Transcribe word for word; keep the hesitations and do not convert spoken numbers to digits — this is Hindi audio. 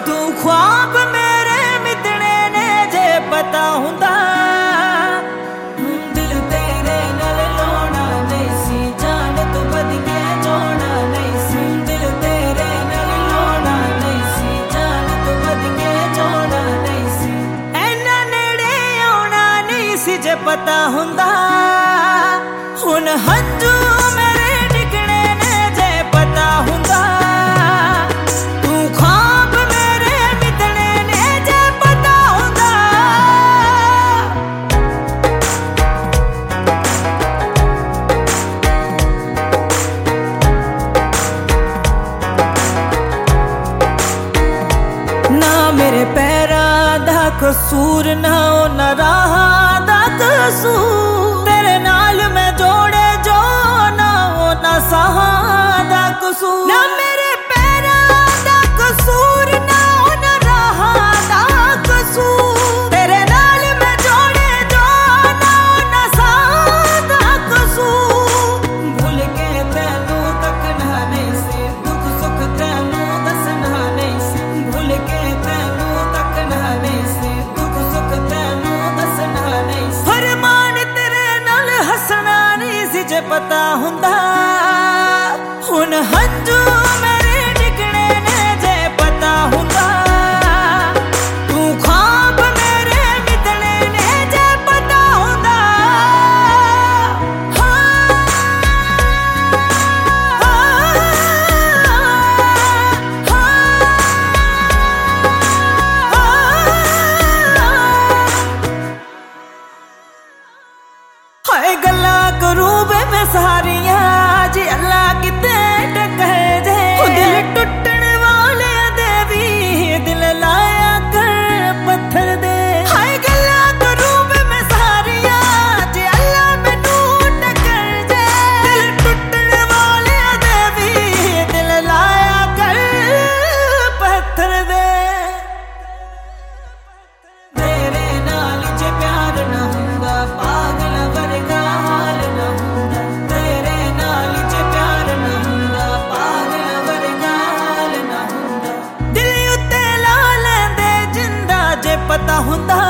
तू ख्वाब मेरे मिटने ने जे पता हुंदा दिल तेरे नाल लोना नहीं सी जान तो बद के जोना नहीं सी दिल तेरे नाल लोना नहीं सी जान तो बद के जोना नहीं सी ऐना नेड़े आउणा नहीं सी जे पता हुंदा हुन हंजू मेरे डिगणे ने जे पता हुंदा मेरे पैरां दा कसूर ना ओ ना राह दा कसूर तेरे नाल मैं जोड़े जो ना ओ ना साह दा कसूर ना मेरे पैरां दा कसूर ना ओ ना राह दा कसूर तेरे नाल मैं जोड़े जो ना ओ ना साह दा कसूर भूल के तैनू तकना नहीं सी दुख सुख तैनू दसना नहीं सी भूल के जे पता हुंदा हुन हंजू मेरे डिगणे ने जे पता हुंदा तू ख्वाब मेरे मिटने ने जे पता हुंदा हाय गल्ला करूं मैं सारियां जी अल्लाह किते टकहे जे दिल टुटण वाले दे भी दिल लाया कर पत्थर दे हाय गल्ला करूं मैं सारियां जी अल्लाह मैनू टकर जे दिल टुटण वाले दे भी दिल लाया कर पत्थर दे तेरे नाल जे प्यार ना हुंदा पागल वर्गा हाल ना हुंदा तेरे नाल जे प्यार ना हुंदा पागल वर्गा हाल ना हुंदा दिल उत्ते ला लैंदे जिंदा जे पता हुंदा